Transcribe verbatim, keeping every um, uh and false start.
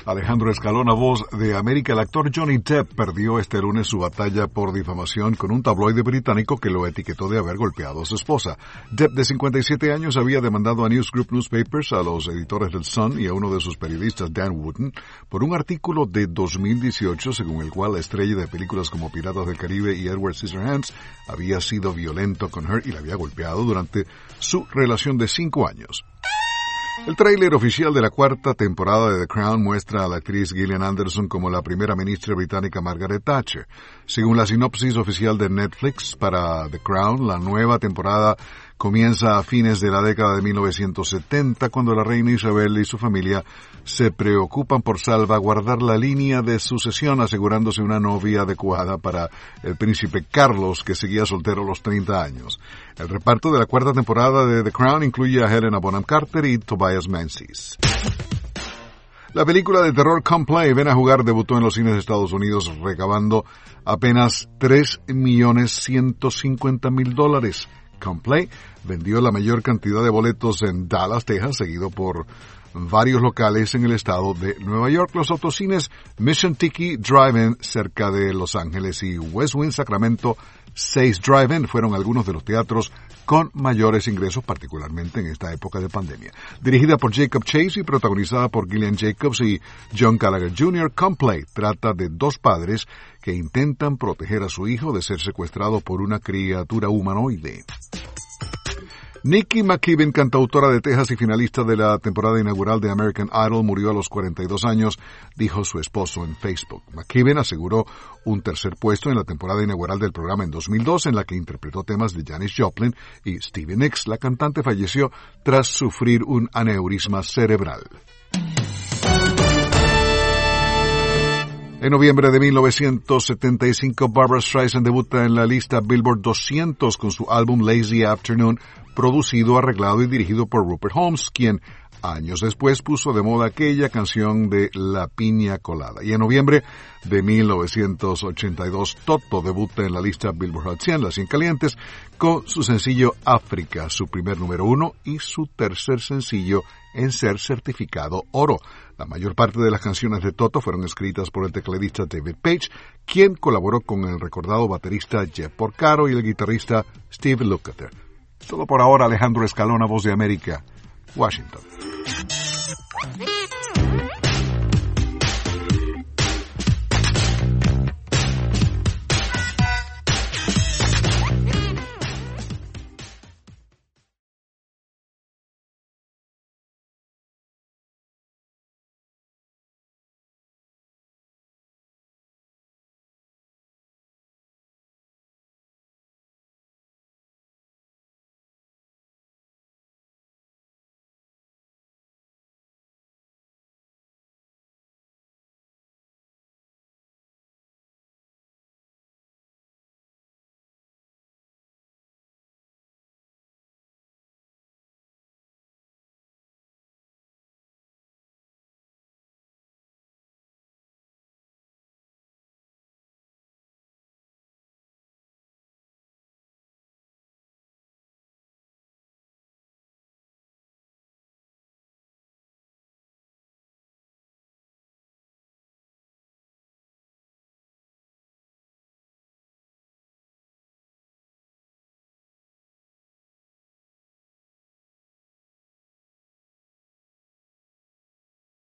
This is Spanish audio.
Alejandro Escalona, Voz de América. El actor Johnny Depp perdió este lunes su batalla por difamación con un tabloide británico que lo etiquetó de haber golpeado a su esposa. Depp, de cincuenta y siete años, había demandado a News Group Newspapers, a los editores del Sun y a uno de sus periodistas, Dan Wootton, por un artículo de dos mil dieciocho según el cual la estrella de películas como Piratas del Caribe y Edward Scissorhands había sido violento con her y la había golpeado durante su relación de cinco años. El tráiler oficial de la cuarta temporada de The Crown muestra a la actriz Gillian Anderson como la primera ministra británica Margaret Thatcher. Según la sinopsis oficial de Netflix para The Crown, la nueva temporada comienza a fines de la década de mil novecientos setenta, cuando la reina Isabel y su familia se preocupan por salvaguardar la línea de sucesión, asegurándose una novia adecuada para el príncipe Carlos, que seguía soltero a los treinta años. El reparto de la cuarta temporada de The Crown incluye a Helena Bonham Carter y Tobias Menzies. La película de terror Come Play, Ven a Jugar, debutó en los cines de Estados Unidos recabando apenas tres millones ciento cincuenta mil dólares. Come Play vendió la mayor cantidad de boletos en Dallas, Texas, seguido por varios locales en el estado de Nueva York. Los autocines Mission Tiki Drive-In cerca de Los Ángeles y Westwind Sacramento seis Drive-In fueron algunos de los teatros con mayores ingresos, particularmente en esta época de pandemia. Dirigida por Jacob Chase y protagonizada por Gillian Jacobs y John Gallagher junior, Come Play trata de dos padres que intentan proteger a su hijo de ser secuestrado por una criatura humanoide. Nikki McKibben, cantautora de Texas y finalista de la temporada inaugural de American Idol, murió a los cuarenta y dos años, dijo su esposo en Facebook. McKibben aseguró un tercer puesto en la temporada inaugural del programa en dos mil dos, en la que interpretó temas de Janis Joplin y Stevie Nicks. La cantante falleció tras sufrir un aneurisma cerebral. En noviembre de mil novecientos setenta y cinco, Barbra Streisand debuta en la lista Billboard doscientos con su álbum Lazy Afternoon, producido, arreglado y dirigido por Rupert Holmes, quien años después puso de moda aquella canción de La Piña Colada. Y en noviembre de mil novecientos ochenta y dos, Toto debuta en la lista Billboard Hot cien, las cien calientes, con su sencillo África, su primer número uno y su tercer sencillo en ser certificado oro. La mayor parte de las canciones de Toto fueron escritas por el tecladista David Page, quien colaboró con el recordado baterista Jeff Porcaro y el guitarrista Steve Lukather. Todo por ahora. Alejandro Escalona, Voz de América, Washington.